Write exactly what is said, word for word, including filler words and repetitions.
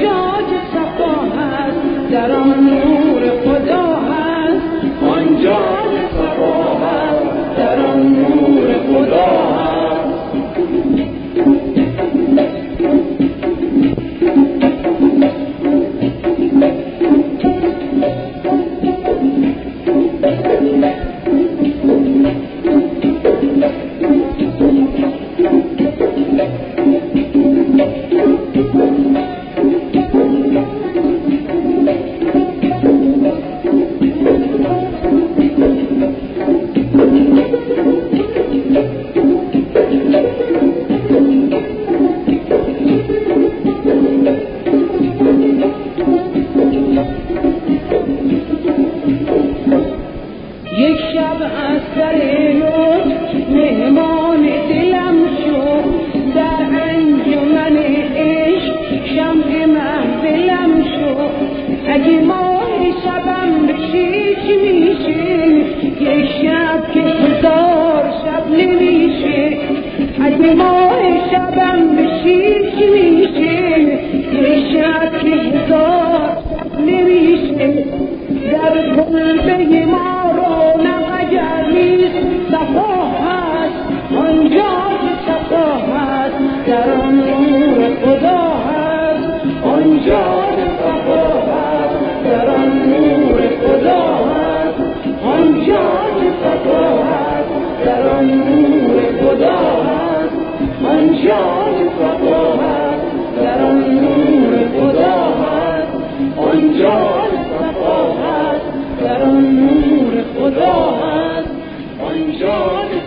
آنجا که صفا هست در آن نور خدا هست، آنجا که صفا هست در آن نور خدا هست. یک شب از سر لطف مهمان دلم شد، در انجمن عشق شمع محفلم شد. اگه ماه شبم بشه چی میشه؟ یک شب که هزار شب نمیشه. اگه ماه شبم بشه چی میشه؟ یک شب که هزار شب نمیشه. در کلبه ما صفا هست آنجا که صفا هست در آن نور خدا هست، آنجا که صفا هست در آن نور خدا هست، آنجا که صفا هست در آن نور خدا هست، آنجا که صفا هست در آن نور خدا هست، آنجا که صفا هست در آن نور خدا هست، آنجا